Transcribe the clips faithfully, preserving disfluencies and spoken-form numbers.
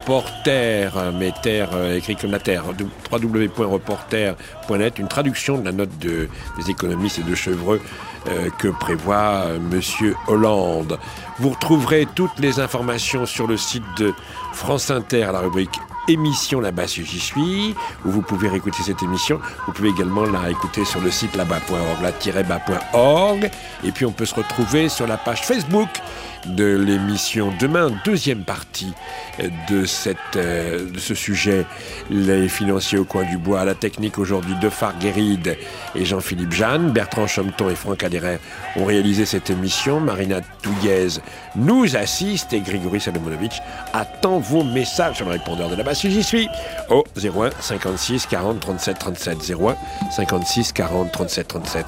reporter, mais terre euh, écrit comme la terre, w w w point reporter point net, une traduction de la note de, des économistes et de Chevreux euh, que prévoit euh, Monsieur Hollande. Vous retrouverez toutes les informations sur le site de France Inter à la rubrique émission là-bas si j'y suis, où vous pouvez réécouter cette émission. Vous pouvez également la réécouter sur le site là-bas point org, là-bas point org. Et puis on peut se retrouver sur la page Facebook de l'émission demain, deuxième partie de, cette, euh, de ce sujet, les financiers au coin du bois, la technique aujourd'hui de Farguéride et Jean-Philippe Jeanne. Bertrand Chometon et Franck Adhérer ont réalisé cette émission. Marina Touillez nous assiste et Grigory Salomonovitch attend vos messages sur le répondeur de la base si j'y suis au zéro un cinquante-six quarante trente-sept trente-sept, zéro un cinquante-six quarante trente-sept trente-sept.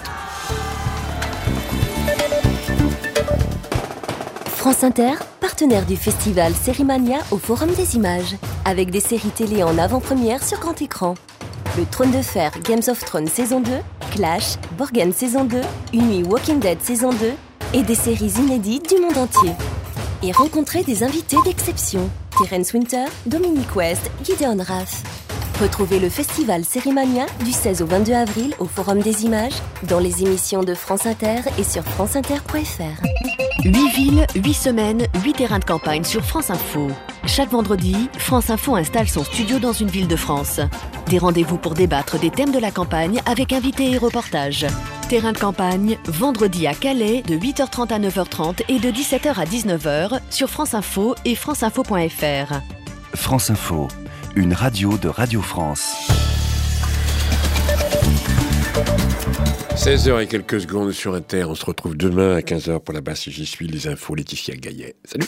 France Inter, partenaire du festival Sérimania au Forum des Images, avec des séries télé en avant-première sur grand écran. Le Trône de Fer, Games of Thrones saison deux, Clash, Borgen saison deux, Une nuit Walking Dead saison deux et des séries inédites du monde entier. Et rencontrez des invités d'exception, Terence Winter, Dominique West, Gideon Raff. Retrouvez le festival Sérimania du seize au vingt-deux avril au Forum des Images, dans les émissions de France Inter et sur franceinter point f r. huit villes, huit semaines, huit terrains de campagne sur France Info. Chaque vendredi, France Info installe son studio dans une ville de France. Des rendez-vous pour débattre des thèmes de la campagne avec invités et reportages. Terrain de campagne, vendredi à Calais, de huit heures trente à neuf heures trente et de dix-sept heures à dix-neuf heures sur France Info et franceinfo point f r. France Info, une radio de Radio France. seize heures et quelques secondes sur Inter. On se retrouve demain à quinze heures pour la base si j'y suis. Les infos, Laetitia Gaillet. Salut.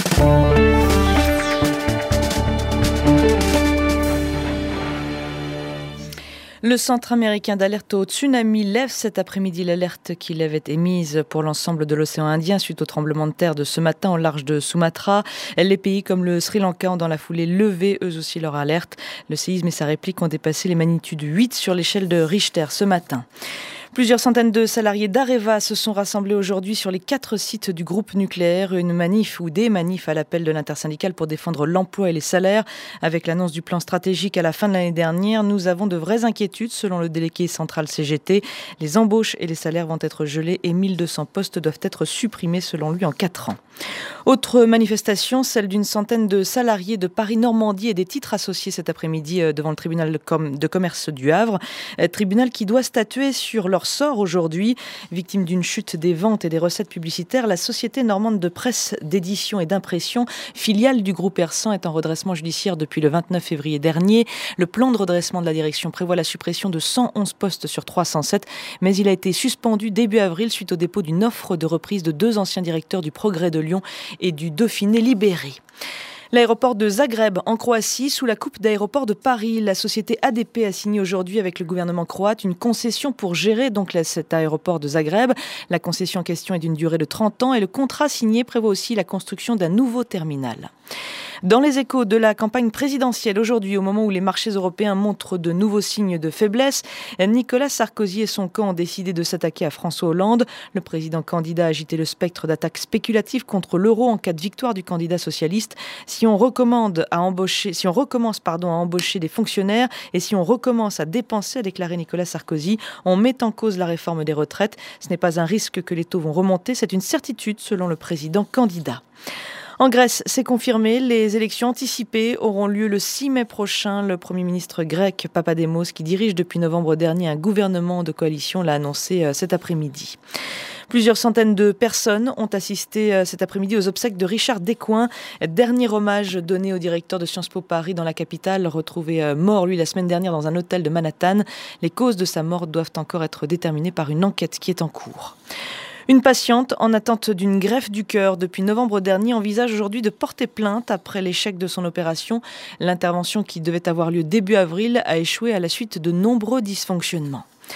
Le Centre américain d'alerte au tsunami lève cet après-midi l'alerte qu'il avait émise pour l'ensemble de l'océan Indien suite au tremblement de terre de ce matin au large de Sumatra. Les pays comme le Sri Lanka ont dans la foulée levé eux aussi leur alerte. Le séisme et sa réplique ont dépassé les magnitudes huit sur l'échelle de Richter ce matin. Plusieurs centaines de salariés d'Areva se sont rassemblés aujourd'hui sur les quatre sites du groupe nucléaire. Une manif ou des manifs à l'appel de l'intersyndicale pour défendre l'emploi et les salaires. Avec l'annonce du plan stratégique à la fin de l'année dernière, nous avons de vraies inquiétudes selon le délégué central C G T. Les embauches et les salaires vont être gelés et mille deux cents postes doivent être supprimés selon lui en quatre ans. Autre manifestation, celle d'une centaine de salariés de Paris-Normandie et des titres associés cet après-midi devant le tribunal de commerce du Havre. Tribunal qui doit statuer sur leur sort aujourd'hui. Victime d'une chute des ventes et des recettes publicitaires, la société normande de presse, d'édition et d'impression, filiale du groupe Hersan, est en redressement judiciaire depuis le vingt-neuf février dernier. Le plan de redressement de la direction prévoit la suppression de cent onze postes sur trois cent sept, mais il a été suspendu début avril suite au dépôt d'une offre de reprise de deux anciens directeurs du Progrès de Lyon et du Dauphiné libéré. L'aéroport de Zagreb, en Croatie, sous la coupe d'aéroports de Paris. La société A D P a signé aujourd'hui avec le gouvernement croate une concession pour gérer donc cet aéroport de Zagreb. La concession en question est d'une durée de trente ans et le contrat signé prévoit aussi la construction d'un nouveau terminal. Dans les échos de la campagne présidentielle aujourd'hui, au moment où les marchés européens montrent de nouveaux signes de faiblesse, Nicolas Sarkozy et son camp ont décidé de s'attaquer à François Hollande. Le président candidat a agité le spectre d'attaques spéculatives contre l'euro en cas de victoire du candidat socialiste. Si on recommande à embaucher, si on recommence pardon, à embaucher des fonctionnaires et si on recommence à dépenser, a déclaré Nicolas Sarkozy, on met en cause la réforme des retraites. Ce n'est pas un risque que les taux vont remonter, c'est une certitude selon le président candidat. En Grèce, c'est confirmé, les élections anticipées auront lieu le six mai prochain. Le Premier ministre grec Papademos, qui dirige depuis novembre dernier un gouvernement de coalition, l'a annoncé cet après-midi. Plusieurs centaines de personnes ont assisté cet après-midi aux obsèques de Richard Descoings, dernier hommage donné au directeur de Sciences Po Paris dans la capitale, retrouvé mort, lui, la semaine dernière dans un hôtel de Manhattan. Les causes de sa mort doivent encore être déterminées par une enquête qui est en cours. Une patiente en attente d'une greffe du cœur depuis novembre dernier envisage aujourd'hui de porter plainte après l'échec de son opération. L'intervention qui devait avoir lieu début avril a échoué à la suite de nombreux dysfonctionnements.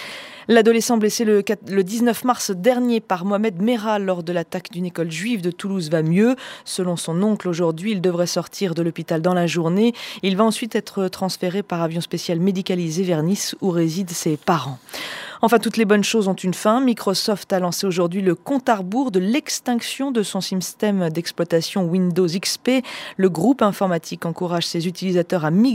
L'adolescent blessé le, le dix-neuf mars dernier par Mohamed Merah lors de l'attaque d'une école juive de Toulouse va mieux. Selon son oncle, aujourd'hui, il devrait sortir de l'hôpital dans la journée. Il va ensuite être transféré par avion spécial médicalisé vers Nice où résident ses parents. Enfin, toutes les bonnes choses ont une fin. Microsoft a lancé aujourd'hui le compte à rebours de l'extinction de son système d'exploitation Windows X P. Le groupe informatique encourage ses utilisateurs à migrer